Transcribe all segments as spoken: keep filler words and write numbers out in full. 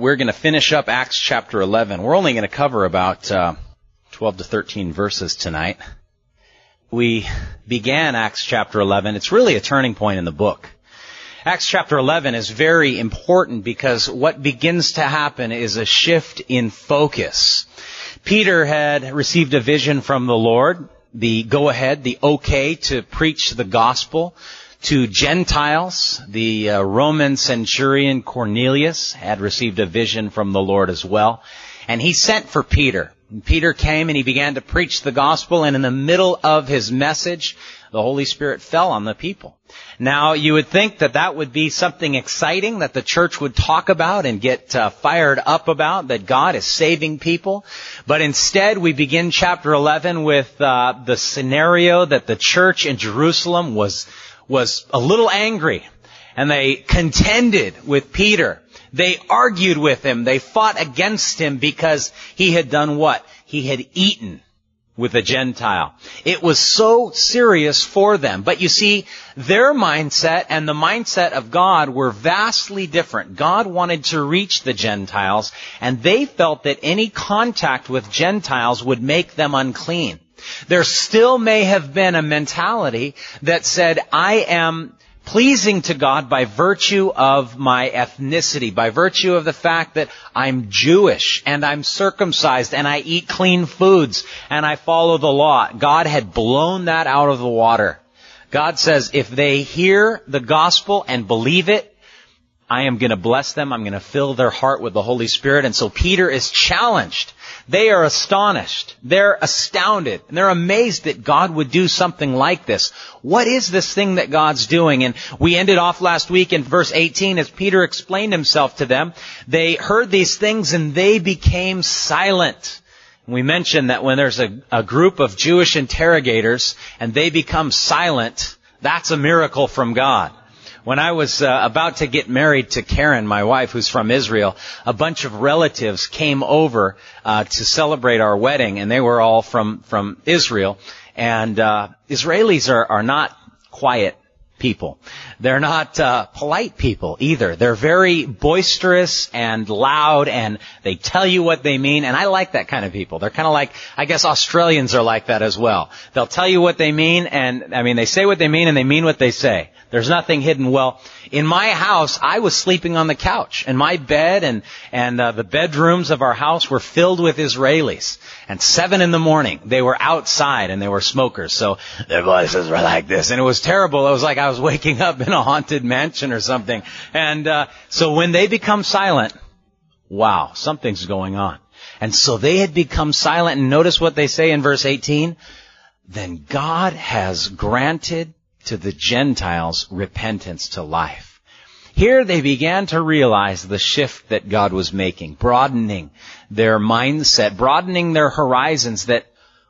we're going to finish up Acts chapter eleven. We're only going to cover about uh, twelve to thirteen verses tonight. We began Acts chapter eleven. It's really a turning point in the book. Acts chapter eleven is very important because what begins to happen is a shift in focus. Peter had received a vision from the Lord, the go-ahead, the okay to preach the gospel to Gentiles. The uh, Roman centurion Cornelius had received a vision from the Lord as well. And he sent for Peter. And Peter came and he began to preach the gospel, and in the middle of his message, the Holy Spirit fell on the people. Now, you would think that that would be something exciting that the church would talk about and get uh, fired up about, that God is saving people. But instead, we begin chapter eleven with uh, the scenario that the church in Jerusalem was was a little angry, and they contended with Peter. They argued with him. They fought against him because he had done what? He had eaten with a Gentile. It was so serious for them. But you see, their mindset and the mindset of God were vastly different. God wanted to reach the Gentiles, and they felt that any contact with Gentiles would make them unclean. There still may have been a mentality that said, I am pleasing to God by virtue of my ethnicity, by virtue of the fact that I'm Jewish and I'm circumcised and I eat clean foods and I follow the law. God had blown that out of the water. God says, if they hear the gospel and believe it, I am going to bless them. I'm going to fill their heart with the Holy Spirit. And so Peter is challenged. They are astonished. They're astounded. And they're amazed that God would do something like this. What is this thing that God's doing? And we ended off last week in verse eighteen as Peter explained himself to them. They heard these things and they became silent. We mentioned that when there's a, a group of Jewish interrogators and they become silent, that's a miracle from God. When I was uh, about to get married to Karen, my wife, who's from Israel, a bunch of relatives came over uh, to celebrate our wedding, and they were all from from Israel. And uh, Israelis are, are not quiet people. They're not uh, polite people either. They're very boisterous and loud, and they tell you what they mean. And I like that kind of people. They're kind of like, I guess Australians are like that as well. They'll tell you what they mean, and I mean, they say what they mean, and they mean what they say. There's nothing hidden. Well, in my house, I was sleeping on the couch, and my bed and and uh, the bedrooms of our house were filled with Israelis. And seven in the morning, they were outside, and they were smokers, so their voices were like this, and it was terrible. It was like I was waking up in a haunted mansion or something. And uh, so when they become silent, wow, something's going on. And so they had become silent, and notice what they say in verse eighteen. Then God has granted to the Gentiles repentance to life. Here they began to realize the shift that God was making, broadening their mindset, broadening their horizons, that,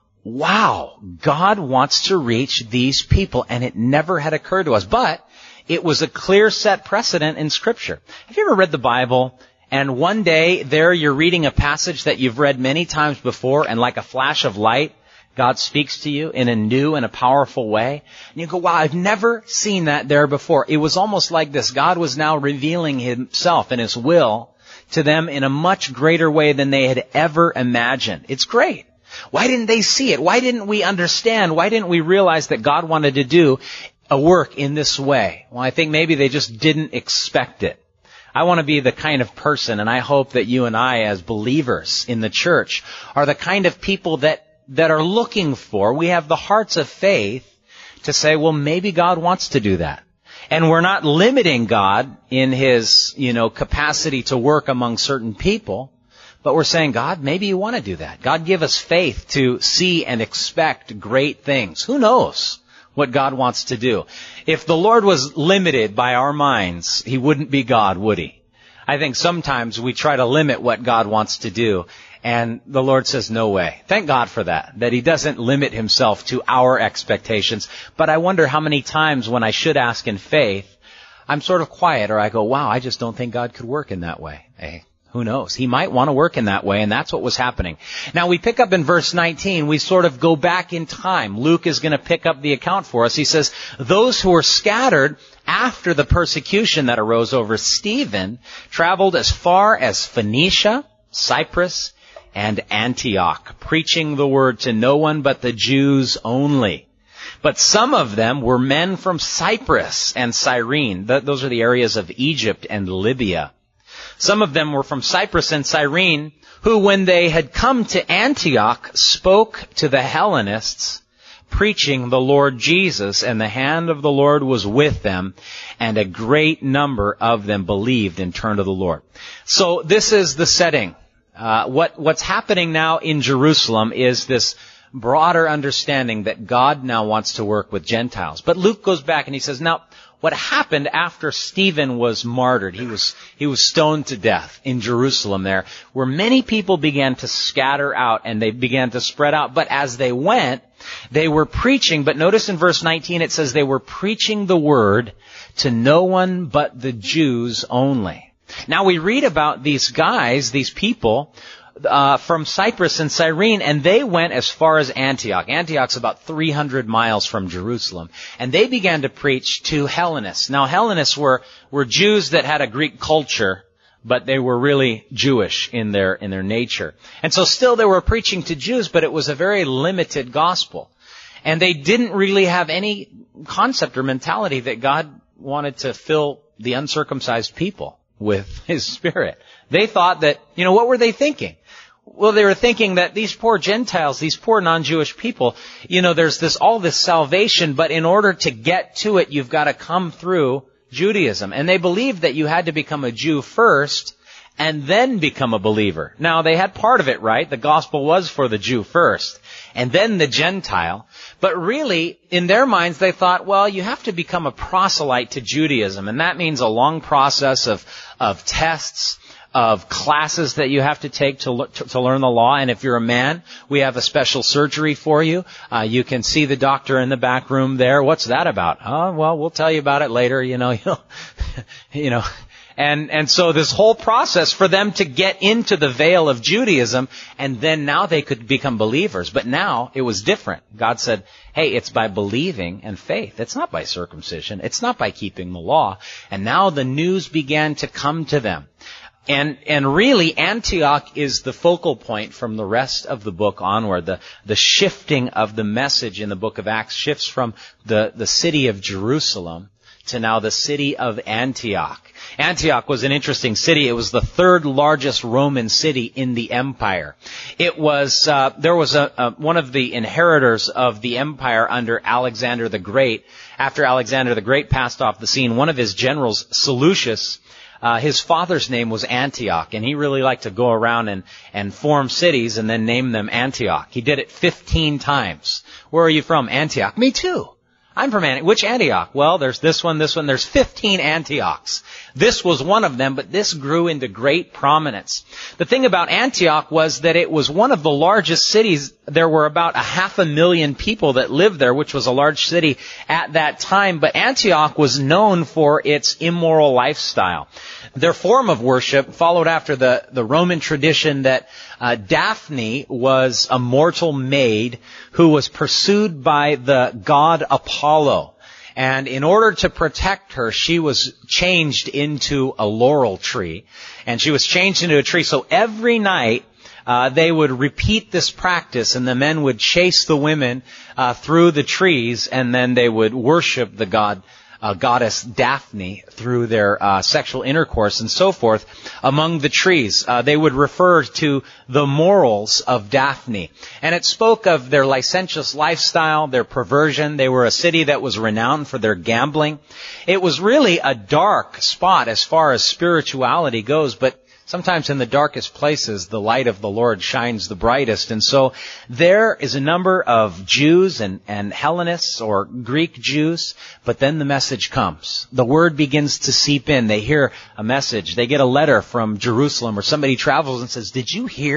wow, God wants to reach these people, and it never had occurred to us. But it was a clear set precedent in Scripture. Have you ever read the Bible, and one day there you're reading a passage that you've read many times before, and like a flash of light, God speaks to you in a new and a powerful way. And you go, wow, I've never seen that there before. It was almost like this. God was now revealing Himself and His will to them in a much greater way than they had ever imagined. It's great. Why didn't they see it? Why didn't we understand? Why didn't we realize that God wanted to do a work in this way? Well, I think maybe they just didn't expect it. I want to be the kind of person, and I hope that you and I as believers in the church are the kind of people that that are looking for, we have the hearts of faith to say, well, maybe God wants to do that. And we're not limiting God in His, you know, capacity to work among certain people, but we're saying, God, maybe you want to do that. God, give us faith to see and expect great things. Who knows what God wants to do? If the Lord was limited by our minds, He wouldn't be God, would He? I think sometimes we try to limit what God wants to do. And the Lord says, no way. Thank God for that, that He doesn't limit Himself to our expectations. But I wonder how many times when I should ask in faith, I'm sort of quiet, or I go, wow, I just don't think God could work in that way. Hey, Who knows? He might want to work in that way, and that's what was happening. Now we pick up in verse nineteen, we sort of go back in time. Luke is going to pick up the account for us. He says, those who were scattered after the persecution that arose over Stephen traveled as far as Phoenicia, Cyprus, and Antioch, preaching the word to no one but the Jews only. But some of them were men from Cyprus and Cyrene. Th- those are the areas of Egypt and Libya. Some of them were from Cyprus and Cyrene, who, when they had come to Antioch, spoke to the Hellenists, preaching the Lord Jesus, and the hand of the Lord was with them, and a great number of them believed and turned to the Lord. So this is the setting. Uh, what, what's happening now in Jerusalem is this broader understanding that God now wants to work with Gentiles. But Luke goes back and he says, now, what happened after Stephen was martyred, he was, he was stoned to death in Jerusalem there, where many people began to scatter out and they began to spread out. But as they went, they were preaching, but notice in verse nineteen it says they were preaching the word to no one but the Jews only. Now we read about these guys, these people, Uh, from Cyprus and Cyrene, and they went as far as Antioch. Antioch's about three hundred miles from Jerusalem. And they began to preach to Hellenists. Now, Hellenists were, were Jews that had a Greek culture, but they were really Jewish in their, in their nature. And so still they were preaching to Jews, but it was a very limited gospel. And they didn't really have any concept or mentality that God wanted to fill the uncircumcised people with His Spirit. They thought that, you know, what were they thinking? Well, they were thinking that these poor Gentiles, these poor non-Jewish people, you know, there's this, all this salvation, but in order to get to it, you've got to come through Judaism. And they believed that you had to become a Jew first and then become a believer. Now, they had part of it right. The gospel was for the Jew first and then the Gentile. But really, in their minds, they thought, well, you have to become a proselyte to Judaism. And that means a long process of, of tests, of classes that you have to take to, to, to learn the law. And if you're a man, we have a special surgery for you. Uh, you can see the doctor in the back room there. What's that about? Oh, well, we'll tell you about it later, you know, you know, you know. And, and so this whole process for them to get into the veil of Judaism, and then now they could become believers. But now it was different. God said, hey, it's by believing and faith. It's not by circumcision. It's not by keeping the law. And now the news began to come to them. And, and really, Antioch is the focal point from the rest of the book onward. The, the shifting of the message in the book of Acts shifts from the, the city of Jerusalem to now the city of Antioch. Antioch was an interesting city. It was the third largest Roman city in the empire. It was, uh, there was a, a, one of the inheritors of the empire under Alexander the Great. After Alexander the Great passed off the scene, one of his generals, Seleucus, Uh, his father's name was Antioch, and he really liked to go around and, and form cities and then name them Antioch. He did it fifteen times. Where are you from? Antioch. Me too. I'm from Antioch. Which Antioch? Well, there's this one, this one. There's fifteen Antiochs. This was one of them, but this grew into great prominence. The thing about Antioch was that it was one of the largest cities. There were about a half a million people that lived there, which was a large city at that time. But Antioch was known for its immoral lifestyle. Their form of worship followed after the, the Roman tradition that uh, Daphne was a mortal maid who was pursued by the god Apollo. And in order to protect her, she was changed into a laurel tree. And she was changed into a tree. So every night, uh, they would repeat this practice, and the men would chase the women uh, through the trees, and then they would worship the god Uh, goddess Daphne through their uh, sexual intercourse and so forth among the trees. Uh, they would refer to the morals of Daphne. And it spoke of their licentious lifestyle, their perversion. They were a city that was renowned for their gambling. It was really a dark spot as far as spirituality goes, but sometimes in the darkest places, the light of the Lord shines the brightest. And so there is a number of Jews and, and Hellenists or Greek Jews, but then the message comes. The word begins to seep in. They hear a message. They get a letter from Jerusalem, or somebody travels and says, did you hear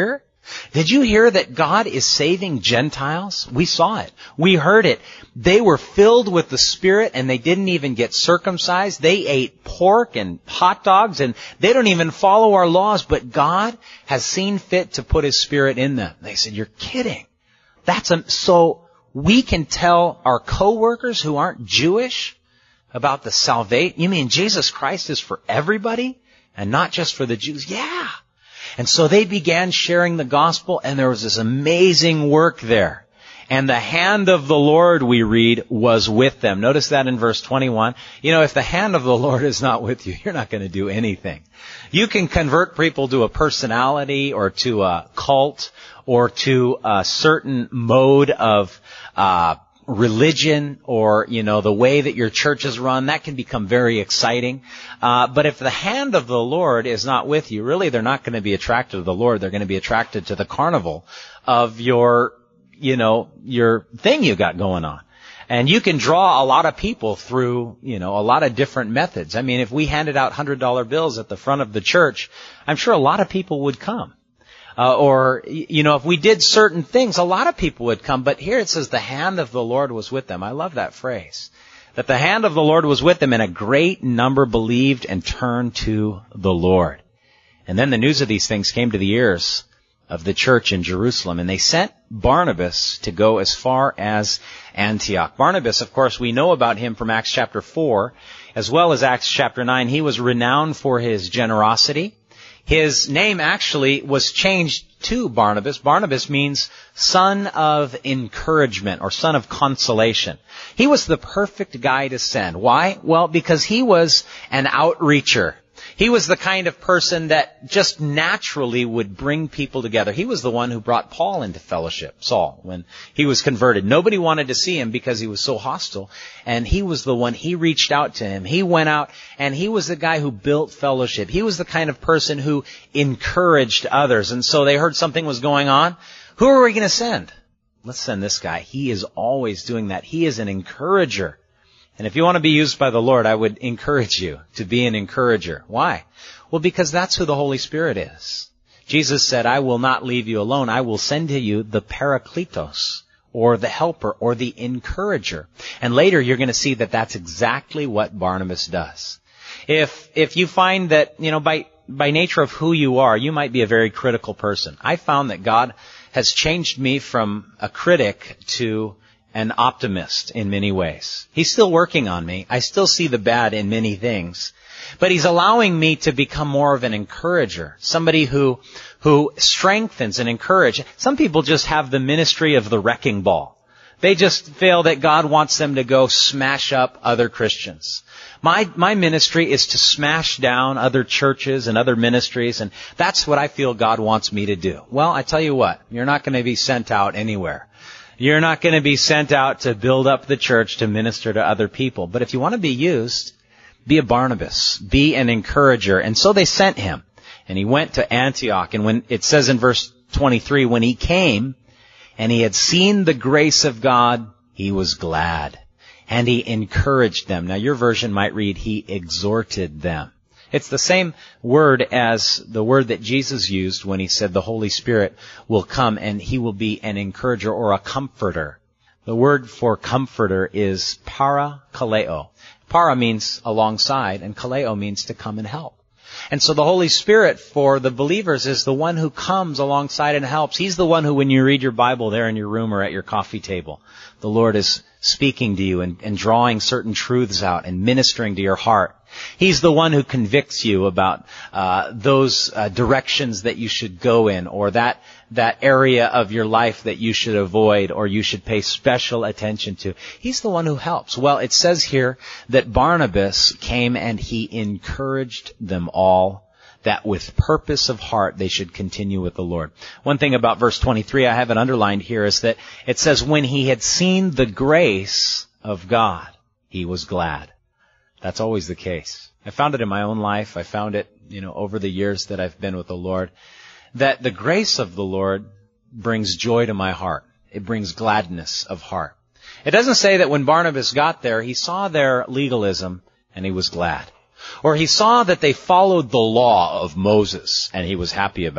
Did you hear that God is saving Gentiles? We saw it. We heard it. They were filled with the Spirit and they didn't even get circumcised. They ate pork and hot dogs and they don't even follow our laws, but God has seen fit to put His Spirit in them. They said, you're kidding. That's a, so we can tell our coworkers who aren't Jewish about the salvation. You mean Jesus Christ is for everybody and not just for the Jews? Yeah. And so they began sharing the gospel, and there was this amazing work there. And the hand of the Lord, we read, was with them. Notice that in verse twenty-one. You know, if the hand of the Lord is not with you, you're not going to do anything. You can convert people to a personality or to a cult or to a certain mode of uh religion, or, you know, the way that your church is run. That can become very exciting. Uh, but if the hand of the Lord is not with you, really they're not going to be attracted to the Lord. They're going to be attracted to the carnival of your, you know, your thing you got going on. And you can draw a lot of people through, you know, a lot of different methods. I mean, if we handed out one hundred dollar bills at the front of the church, I'm sure a lot of people would come. Uh, or, you know, if we did certain things, a lot of people would come. But here it says the hand of the Lord was with them. I love that phrase. That the hand of the Lord was with them, and a great number believed and turned to the Lord. And then the news of these things came to the ears of the church in Jerusalem, and they sent Barnabas to go as far as Antioch. Barnabas, of course, we know about him from Acts chapter four, as well as Acts chapter nine. He was renowned for his generosity. His name actually was changed to Barnabas. Barnabas means son of encouragement or son of consolation. He was the perfect guy to send. Why? Well, because he was an outreacher. He was the kind of person that just naturally would bring people together. He was the one who brought Paul into fellowship, Saul, when he was converted. Nobody wanted to see him because he was so hostile. And he was the one, he reached out to him. He went out and he was the guy who built fellowship. He was the kind of person who encouraged others. And so they heard something was going on. Who are we going to send? Let's send this guy. He is always doing that. He is an encourager. And if you want to be used by the Lord, I would encourage you to be an encourager. Why? Well, because that's who the Holy Spirit is. Jesus said, I will not leave you alone. I will send to you the Parakletos, or the helper, or the encourager. And later you're going to see that that's exactly what Barnabas does. If, if you find that, you know, by, by nature of who you are, you might be a very critical person. I found that God has changed me from a critic to an optimist in many ways. He's still working on me. I still see the bad in many things. But He's allowing me to become more of an encourager. Somebody who, who strengthens and encourages. Some people just have the ministry of the wrecking ball. They just feel that God wants them to go smash up other Christians. My, my ministry is to smash down other churches and other ministries, and that's what I feel God wants me to do. Well, I tell you what, you're not going to be sent out anywhere. You're not going to be sent out to build up the church, to minister to other people. But if you want to be used, be a Barnabas. Be an encourager. And so they sent him. And he went to Antioch. And when it says in verse twenty-three, when he came and he had seen the grace of God, he was glad. And he encouraged them. Now your version might read, he exhorted them. It's the same word as the word that Jesus used when He said the Holy Spirit will come and He will be an encourager or a comforter. The word for comforter is parakaleo. Para means alongside, and kaleo means to come and help. And so the Holy Spirit for the believers is the one who comes alongside and helps. He's the one who, when you read your Bible there in your room or at your coffee table, the Lord is speaking to you and, and drawing certain truths out and ministering to your heart. He's the one who convicts you about uh those uh, directions that you should go in, or that that area of your life that you should avoid or you should pay special attention to. He's the one who helps. Well, it says here that Barnabas came and he encouraged them all, that with purpose of heart they should continue with the Lord. One thing about verse twenty-three, I have it underlined here, is that it says, when he had seen the grace of God, he was glad. That's always the case. I found it in my own life. I found it, you know, over the years that I've been with the Lord, that the grace of the Lord brings joy to my heart. It brings gladness of heart. It doesn't say that when Barnabas got there, he saw their legalism and he was glad. Or he saw that they followed the law of Moses and he was happy about it.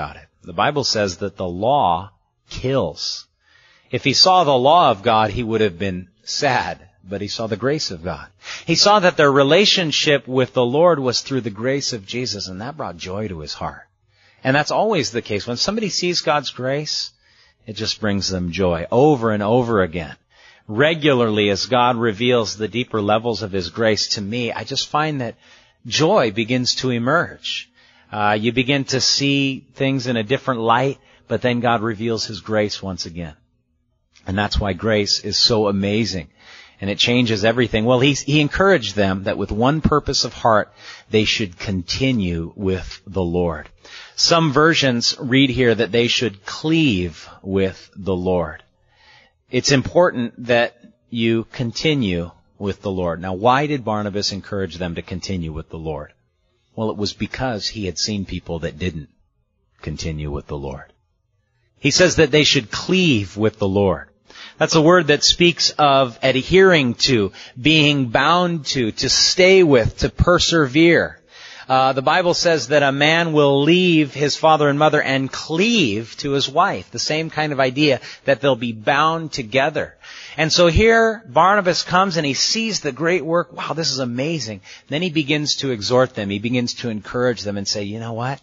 The Bible says that the law kills. If he saw the law of God, he would have been sad, but he saw the grace of God. He saw that their relationship with the Lord was through the grace of Jesus, and that brought joy to his heart. And that's always the case. When somebody sees God's grace, it just brings them joy over and over again. Regularly, as God reveals the deeper levels of His grace to me, I just find that joy begins to emerge. Uh, you begin to see things in a different light, but then God reveals His grace once again. And that's why grace is so amazing. And it changes everything. Well, he, he encouraged them that with one purpose of heart, they should continue with the Lord. Some versions read here that they should cleave with the Lord. It's important that you continue with the Lord. Now, why did Barnabas encourage them to continue with the Lord? Well, it was because he had seen people that didn't continue with the Lord. He says that they should cleave with the Lord. That's a word that speaks of adhering to, being bound to, to stay with, to persevere. Uh, the Bible says that a man will leave his father and mother and cleave to his wife. The same kind of idea, that they'll be bound together. And so here, Barnabas comes and he sees the great work. Wow, this is amazing. Then he begins to exhort them. He begins to encourage them and say, you know what?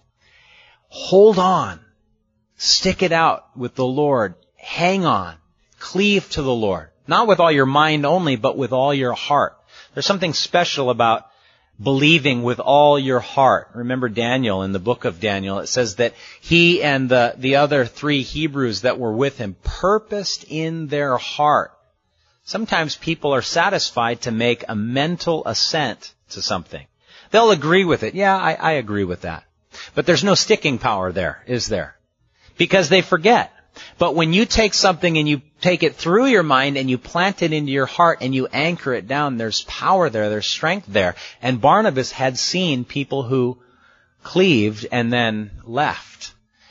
Hold on. Stick it out with the Lord. Hang on. Cleave to the Lord. Not with all your mind only, but with all your heart. There's something special about believing with all your heart. Remember Daniel, in the book of Daniel, it says that he and the, the other three Hebrews that were with him purposed in their heart. Sometimes people are satisfied to make a mental assent to something. They'll agree with it. Yeah, I, I agree with that. But there's no sticking power there, is there? Because they forget. But when you take something and you take it through your mind and you plant it into your heart and you anchor it down, there's power there, there's strength there. And Barnabas had seen people who cleaved and then left.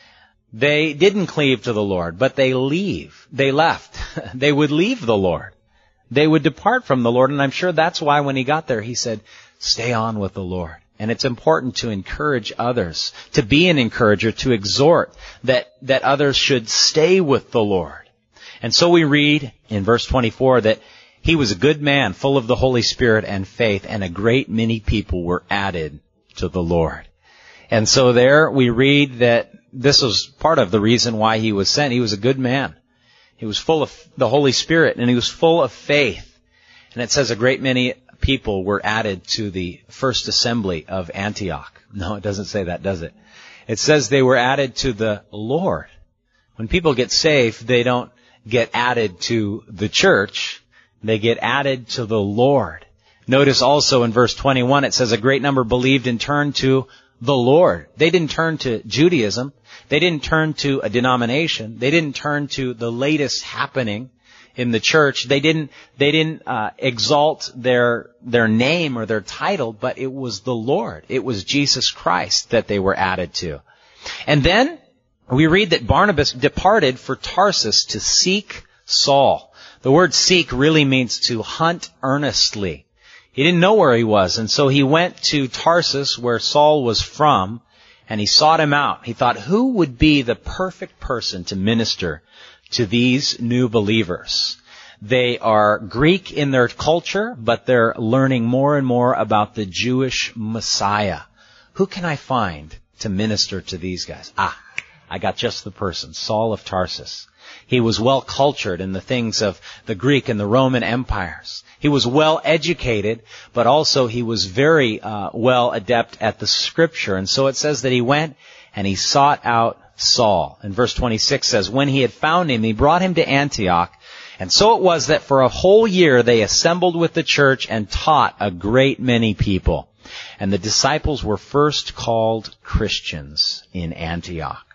They didn't cleave to the Lord, but they leave. They left. They would leave the Lord. They would depart from the Lord. And I'm sure that's why when he got there, he said, stay on with the Lord. And it's important to encourage others, to be an encourager, to exhort that, that others should stay with the Lord. And so we read in verse twenty-four that he was a good man, full of the Holy Spirit and faith, and a great many people were added to the Lord. And so there we read that this was part of the reason why he was sent. He was a good man. He was full of the Holy Spirit, and he was full of faith. And it says a great many people were added to the first assembly of Antioch. No, it doesn't say that, does it? It says they were added to the Lord. When people get saved, they don't get added to the church. They get added to the Lord. Notice also in verse twenty-one, it says a great number believed and turned to the Lord. They didn't turn to Judaism. They didn't turn to a denomination. They didn't turn to the latest happening in the church. They didn't, they didn't, uh, exalt their, their name or their title, but it was the Lord. It was Jesus Christ that they were added to. And then we read that Barnabas departed for Tarsus to seek Saul. The word seek really means to hunt earnestly. He didn't know where he was, and so he went to Tarsus, where Saul was from, and he sought him out. He thought, who would be the perfect person to minister to these new believers? They are Greek in their culture, but they're learning more and more about the Jewish Messiah. Who can I find to minister to these guys? Ah, I got just the person, Saul of Tarsus. He was well cultured in the things of the Greek and the Roman empires. He was well educated, but also he was very uh, well adept at the Scripture. And so it says that he went and he sought out Saul. And verse twenty-six says, when he had found him, he brought him to Antioch. And so it was that for a whole year they assembled with the church and taught a great many people. And the disciples were first called Christians in Antioch.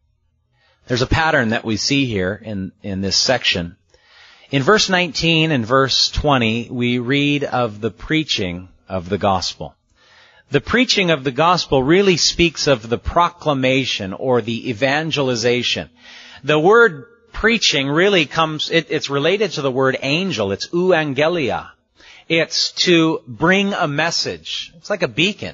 There's a pattern that we see here in, in this section. In verse nineteen and verse twenty, we read of the preaching of the gospel. The preaching of the gospel really speaks of the proclamation or the evangelization. The word preaching really comes, it, it's related to the word angel. It's euangelia. It's to bring a message. It's like a beacon.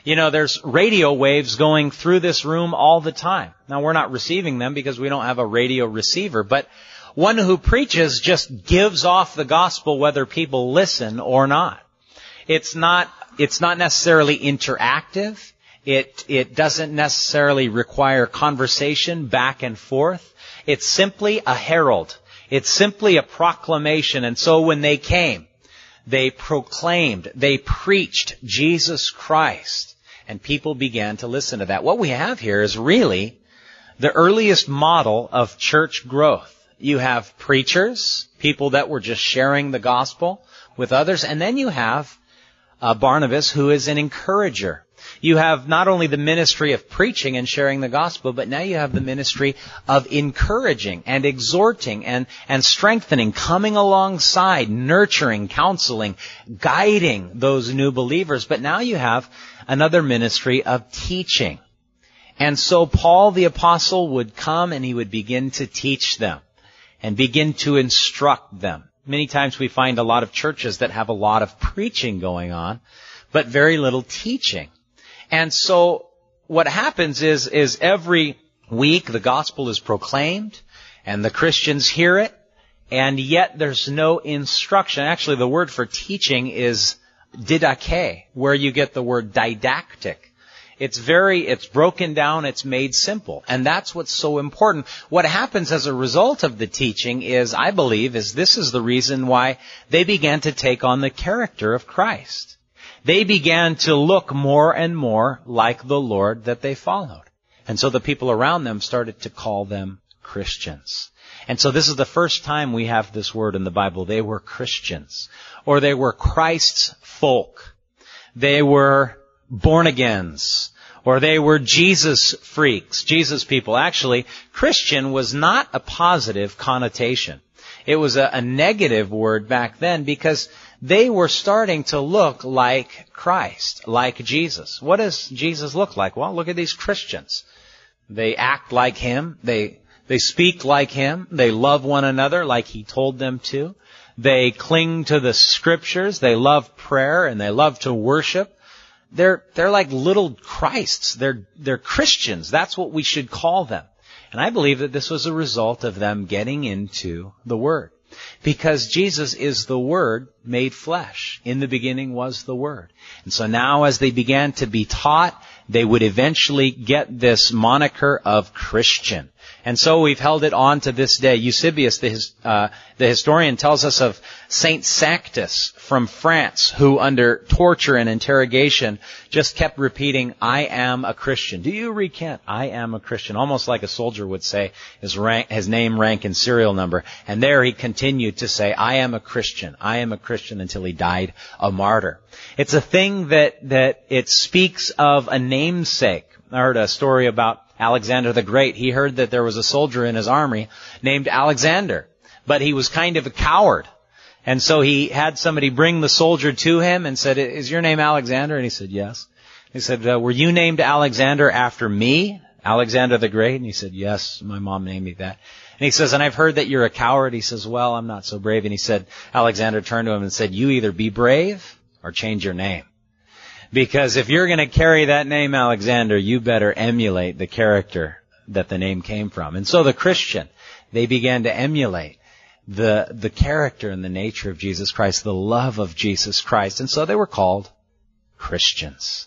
You know, there's radio waves going through this room all the time. Now, we're not receiving them because we don't have a radio receiver, but one who preaches just gives off the gospel whether people listen or not. It's not, it's not necessarily interactive. It, it doesn't necessarily require conversation back and forth. It's simply a herald. It's simply a proclamation. And so when they came, they proclaimed, they preached Jesus Christ, and people began to listen to that. What we have here is really the earliest model of church growth. You have preachers, people that were just sharing the gospel with others, and then you have uh, Barnabas, who is an encourager. You have not only the ministry of preaching and sharing the gospel, but now you have the ministry of encouraging and exhorting and, and strengthening, coming alongside, nurturing, counseling, guiding those new believers. But now you have another ministry of teaching. And so Paul the apostle would come and he would begin to teach them and begin to instruct them. Many times we find a lot of churches that have a lot of preaching going on, but very little teaching. And so what happens is, is every week the gospel is proclaimed and the Christians hear it, and yet there's no instruction. Actually, the word for teaching is didache, where you get the word didactic. It's very, it's broken down, it's made simple. And that's what's so important. What happens as a result of the teaching is, I believe, is this is the reason why they began to take on the character of Christ. They began to look more and more like the Lord that they followed. And so the people around them started to call them Christians. And so this is the first time we have this word in the Bible. They were Christians. Or they were Christ's folk. They were born-agains. Or they were Jesus freaks, Jesus people. Actually, Christian was not a positive connotation. It was a, a negative word back then because they were starting to look like Christ, like Jesus. What does Jesus look like? Well, look at these Christians. They act like Him. They, they speak like Him. They love one another like He told them to. They cling to the Scriptures. They love prayer and they love to worship. They're, they're like little Christs. They're, they're Christians. That's what we should call them. And I believe that this was a result of them getting into the Word. Because Jesus is the Word made flesh. In the beginning was the Word. And so now as they began to be taught, they would eventually get this moniker of Christian. And so we've held it on to this day. Eusebius, the, his, uh, the historian, tells us of Saint Sanctus from France, who under torture and interrogation just kept repeating, I am a Christian. Do you recant? I am a Christian. Almost like a soldier would say his rank, his name, rank, and serial number. And there he continued to say, I am a Christian. I am a Christian until he died a martyr. It's a thing that, that it speaks of a namesake. I heard a story about Alexander the Great. He heard that there was a soldier in his army named Alexander, but he was kind of a coward. And so he had somebody bring the soldier to him and said, is your name Alexander? And he said, yes. He said, uh, were you named Alexander after me, Alexander the Great? And he said, yes, my mom named me that. And he says, and I've heard that you're a coward. He says, well, I'm not so brave. And he said, Alexander turned to him and said, you either be brave or change your name. Because if you're going to carry that name Alexander, you better emulate the character that the name came from. And so the Christian, they began to emulate the, the character and the nature of Jesus Christ, the love of Jesus Christ. And so they were called Christians.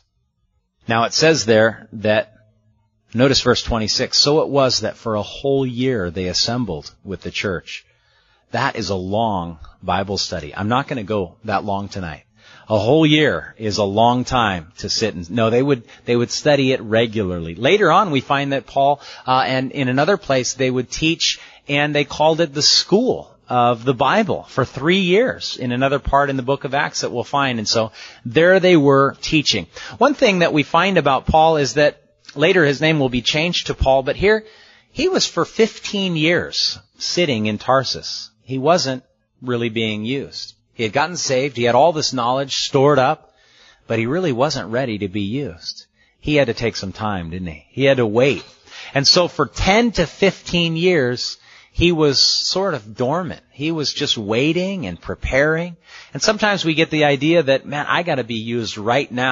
Now it says there that, notice verse twenty-six, so it was that for a whole year they assembled with the church. That is a long Bible study. I'm not going to go that long tonight. A whole year is a long time to sit and, no, they would, they would study it regularly. Later on, we find that Paul, uh, and in another place, they would teach, and they called it the school of the Bible for three years in another part in the book of Acts that we'll find. And so there they were teaching. One thing that we find about Paul is that later his name will be changed to Paul, but here he was for fifteen years sitting in Tarsus. He wasn't really being used. He had gotten saved. He had all this knowledge stored up, but he really wasn't ready to be used. He had to take some time, didn't he? He had to wait. And so for ten to fifteen years, he was sort of dormant. He was just waiting and preparing. And sometimes we get the idea that, man, I got to be used right now.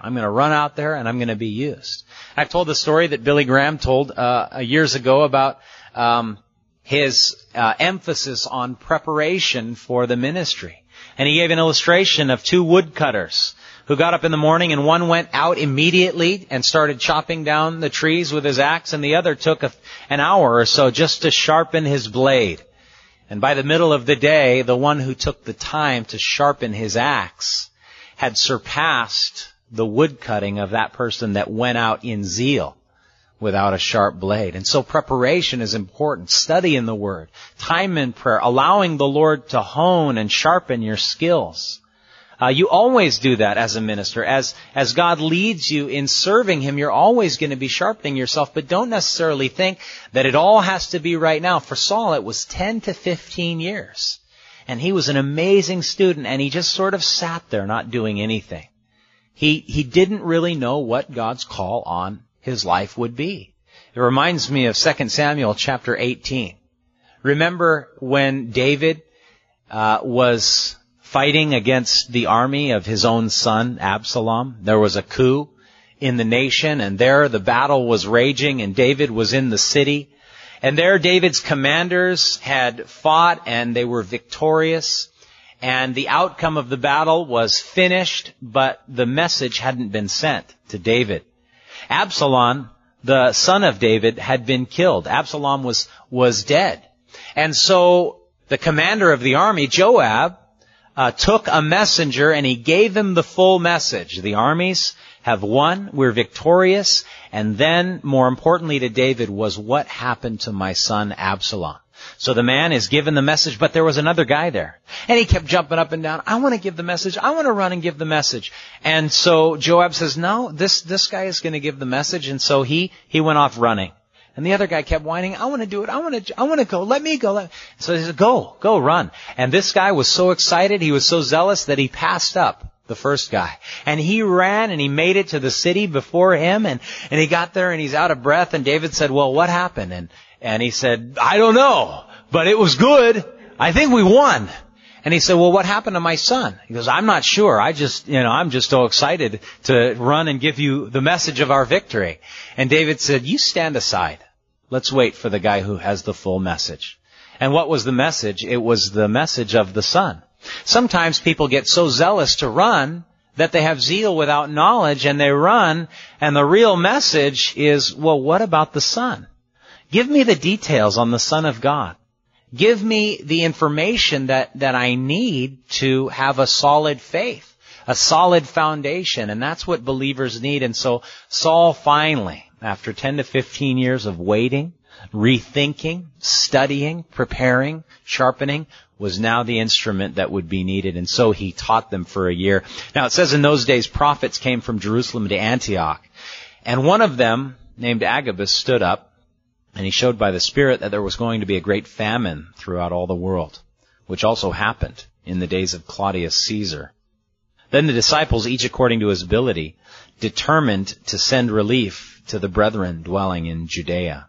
I'm going to run out there and I'm going to be used. I've told the story that Billy Graham told uh, years ago about um, his uh, emphasis on preparation for the ministry. And he gave an illustration of two woodcutters who got up in the morning, and one went out immediately and started chopping down the trees with his axe, and the other took a, an hour or so just to sharpen his blade. And by the middle of the day, the one who took the time to sharpen his axe had surpassed the woodcutting of that person that went out in zeal without a sharp blade. And so preparation is important. Study in the Word, time in prayer, allowing the Lord to hone and sharpen your skills. Uh, you always do that as a minister. As, as God leads you in serving Him, you're always going to be sharpening yourself, but don't necessarily think that it all has to be right now. For Saul, it was ten to fifteen years. And he was an amazing student, and he just sort of sat there not doing anything. He, he didn't really know what God's call on his life would be. It reminds me of Second Samuel chapter eighteen. Remember when David uh, was fighting against the army of his own son, Absalom? There was a coup in the nation, and there the battle was raging, and David was in the city. And there David's commanders had fought, and they were victorious. And the outcome of the battle was finished, but the message hadn't been sent to David. Absalom, the son of David, had been killed. Absalom was, was dead. And so the commander of the army, Joab, uh, took a messenger and he gave him the full message. The armies have won, we're victorious, and then, more importantly to David, was what happened to my son Absalom. So the man is given the message, but there was another guy there. And he kept jumping up and down. I want to give the message. I want to run and give the message. And so Joab says, no, this, this guy is going to give the message. And so he, he went off running. And the other guy kept whining, I want to do it. I want to, I want to go. Let me go. Let me. So he said, go, go, run. And this guy was so excited. He was so zealous that he passed up the first guy. And he ran and he made it to the city before him. And, and he got there and he's out of breath. And David said, well, what happened? And, and he said, I don't know, but it was good. I think we won. And he said, well, what happened to my son? He goes, I'm not sure. I just, you know, I'm just so excited to run and give you the message of our victory. And David said, you stand aside. Let's wait for the guy who has the full message. And what was the message? It was the message of the son. Sometimes people get so zealous to run that they have zeal without knowledge, and they run, and the real message is, well, what about the son? Give me the details on the Son of God. Give me the information that, that I need to have a solid faith, a solid foundation, and that's what believers need. And so Saul finally, after ten to fifteen years of waiting, rethinking, studying, preparing, sharpening, was now the instrument that would be needed. And so he taught them for a year. Now it says in those days prophets came from Jerusalem to Antioch. And one of them, named Agabus, stood up, and he showed by the Spirit that there was going to be a great famine throughout all the world, which also happened in the days of Claudius Caesar. Then the disciples, each according to his ability, determined to send relief to the brethren dwelling in Judea.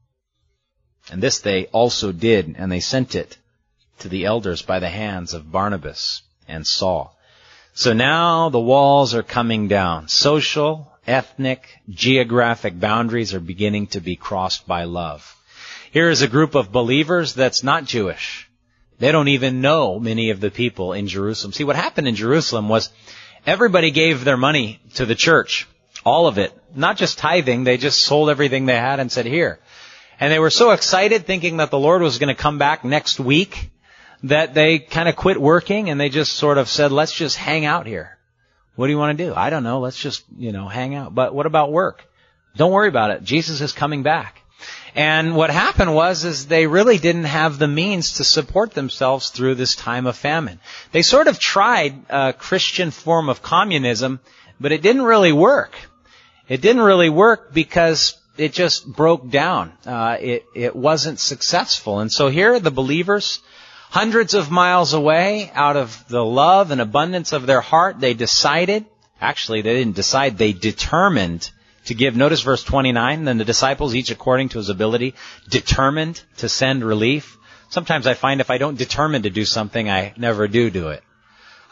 And this they also did, and they sent it to the elders by the hands of Barnabas and Saul. So now the walls are coming down. Social, ethnic, geographic boundaries are beginning to be crossed by love. Here is a group of believers that's not Jewish. They don't even know many of the people in Jerusalem. See, what happened in Jerusalem was everybody gave their money to the church. All of it. Not just tithing. They just sold everything they had and said, here. And they were so excited thinking that the Lord was going to come back next week that they kind of quit working and they just sort of said, let's just hang out here. What do you want to do? I don't know. Let's just, you know, hang out. But what about work? Don't worry about it. Jesus is coming back. And what happened was, is they really didn't have the means to support themselves through this time of famine. They sort of tried a Christian form of communism, but it didn't really work. It didn't really work because it just broke down. Uh, it, it wasn't successful. And so here are the believers, hundreds of miles away, out of the love and abundance of their heart, they decided, actually they didn't decide, they determined to give. Notice verse twenty-nine, then the disciples, each according to his ability, determined to send relief. Sometimes I find if I don't determine to do something, I never do do it.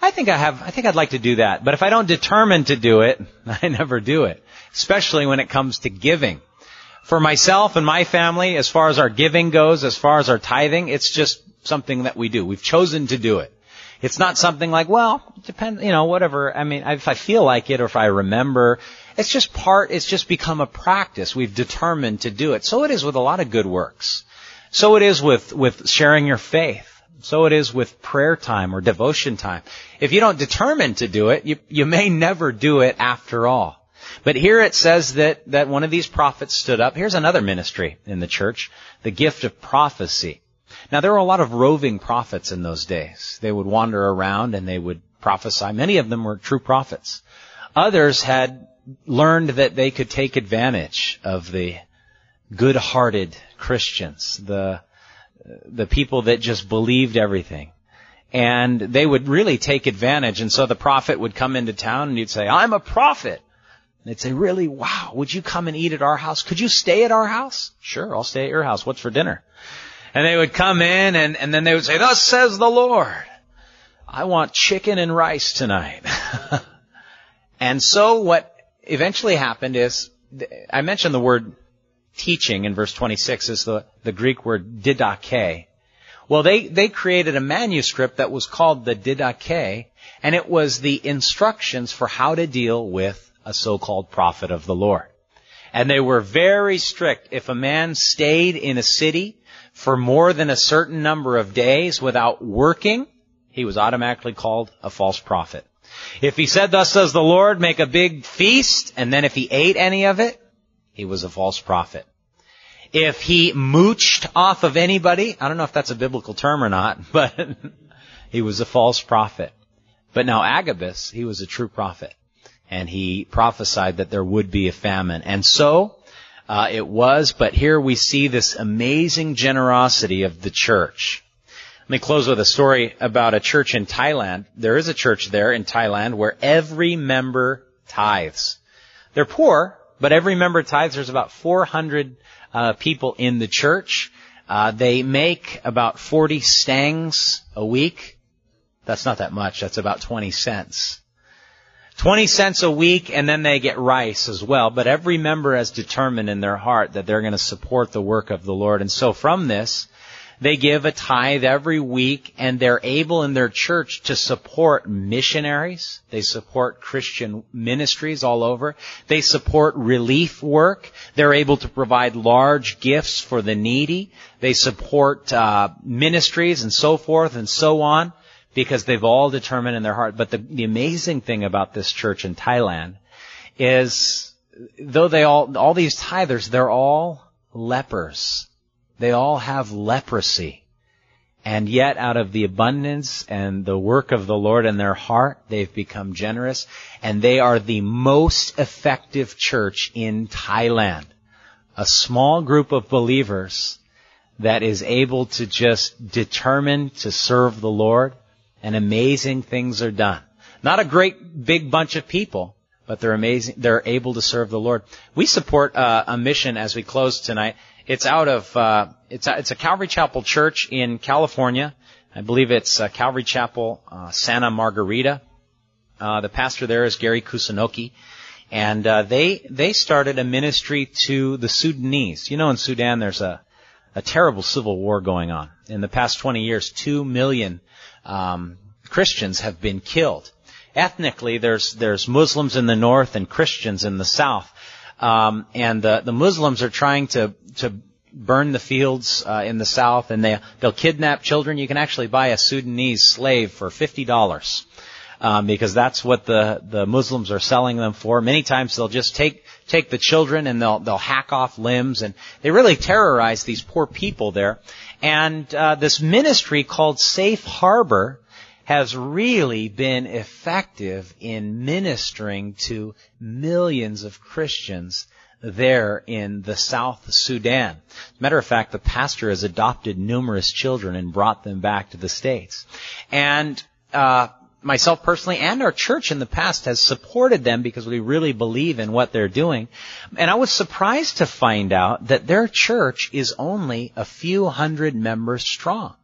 I think I have, I think I'd like to do that. But if I don't determine to do it, I never do it. Especially when it comes to giving. For myself and my family, as far as our giving goes, as far as our tithing, it's just something that we do. We've chosen to do it. It's not something like, well, depend, you know, whatever. I mean, if I feel like it or if I remember, it's just part, it's just become a practice. We've determined to do it. So it is with a lot of good works. So it is with, with sharing your faith. So it is with prayer time or devotion time. If you don't determine to do it, you, you may never do it after all. But here it says that, that one of these prophets stood up. Here's another ministry in the church, the gift of prophecy. Now, there were a lot of roving prophets in those days. They would wander around and they would prophesy. Many of them were true prophets. Others had learned that they could take advantage of the good-hearted Christians, the the people that just believed everything. And they would really take advantage. And so the prophet would come into town and he'd say, I'm a prophet. And they'd say, really? Wow. Would you come and eat at our house? Could you stay at our house? Sure, I'll stay at your house. What's for dinner? And they would come in and, and then they would say, thus says the Lord, I want chicken and rice tonight. And so what eventually happened is, I mentioned the word teaching in verse twenty-six is the, the Greek word didache. Well, they, they created a manuscript that was called the Didache, and it was the instructions for how to deal with a so-called prophet of the Lord. And they were very strict. If a man stayed in a city for more than a certain number of days without working, he was automatically called a false prophet. If he said, thus says the Lord, make a big feast, and then if he ate any of it, he was a false prophet. If he mooched off of anybody, I don't know if that's a biblical term or not, but he was a false prophet. But now Agabus, he was a true prophet. And he prophesied that there would be a famine. And so uh, it was, but here we see this amazing generosity of the church. Let me close with a story about a church in Thailand. There is a church there in Thailand where every member tithes. They're poor, but every member tithes. There's about four hundred uh, people in the church. Uh, they make about forty stangs a week. That's not that much. That's about twenty cents. twenty cents a week, and then they get rice as well. But every member has determined in their heart that they're going to support the work of the Lord. And so from this, they give a tithe every week, and they're able in their church to support missionaries. They support Christian ministries all over. They support relief work. They're able to provide large gifts for the needy. They support uh, ministries and so forth and so on, because they've all determined in their heart. But the, the amazing thing about this church in Thailand is, though they all, all these tithers, they're all lepers. They all have leprosy. And yet, out of the abundance and the work of the Lord in their heart, they've become generous. And they are the most effective church in Thailand. A small group of believers that is able to just determine to serve the Lord. And amazing things are done. Not a great big bunch of people, but they're amazing. They're able to serve the Lord. We support uh, a mission as we close tonight. It's out of uh, it's a, it's a Calvary Chapel church in California. I believe it's uh, Calvary Chapel uh, Santa Margarita. Uh, the pastor there is Gary Kusunoki, and uh, they they started a ministry to the Sudanese. You know, in Sudan there's a a terrible civil war going on. In the past twenty years, two million um, Christians have been killed. Ethnically, there's there's Muslims in the north and Christians in the south. Um, and the, the Muslims are trying to, to burn the fields, uh, in the south, and they, they'll kidnap children. You can actually buy a Sudanese slave for fifty dollars, um, because that's what the, the Muslims are selling them for. Many times they'll just take, take the children and they'll, they'll hack off limbs, and they really terrorize these poor people there. And, uh, this ministry called Safe Harbor has really been effective in ministering to millions of Christians there in the South Sudan. As a matter of fact, the pastor has adopted numerous children and brought them back to the States. And uh myself personally and our church in the past has supported them because we really believe in what they're doing. And I was surprised to find out that their church is only a few hundred members strong.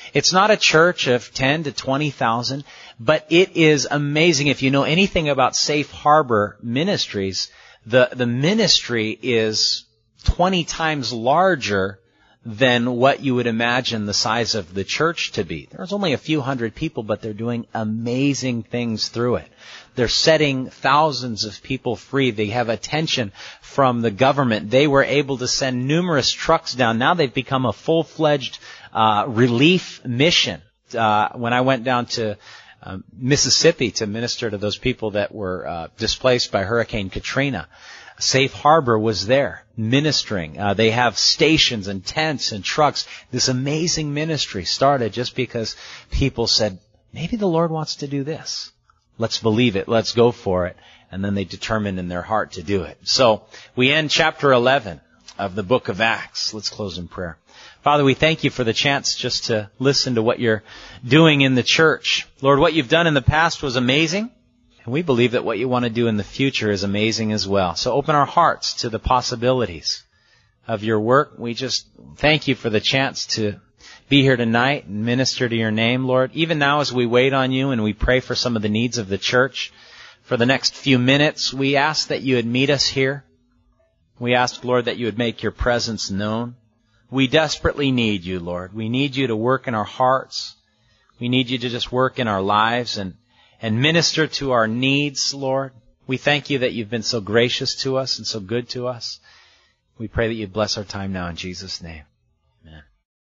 It's not a church of ten to twenty thousand, but it is amazing. If you know anything about Safe Harbor Ministries, the, the ministry is twenty times larger than what you would imagine the size of the church to be. There's only a few hundred people, but they're doing amazing things through it. They're setting thousands of people free. They have attention from the government. They were able to send numerous trucks down. Now they've become a full-fledged uh, relief mission. Uh, when I went down to uh, Mississippi to minister to those people that were uh, displaced by Hurricane Katrina, Safe Harbor was there ministering. Uh, they have stations and tents and trucks. This amazing ministry started just because people said, maybe the Lord wants to do this. Let's believe it. Let's go for it. And then they determined in their heart to do it. So we end chapter eleven of the book of Acts. Let's close in prayer. Father, we thank you for the chance just to listen to what you're doing in the church. Lord, what you've done in the past was amazing. And we believe that what you want to do in the future is amazing as well. So open our hearts to the possibilities of your work. We just thank you for the chance to be here tonight and minister to your name, Lord. Even now as we wait on you and we pray for some of the needs of the church, for the next few minutes, we ask that you would meet us here. We ask, Lord, that you would make your presence known. We desperately need you, Lord. We need you to work in our hearts. We need you to just work in our lives and and minister to our needs, Lord. We thank you that you've been so gracious to us and so good to us. We pray that you bless our time now in Jesus' name. Amen.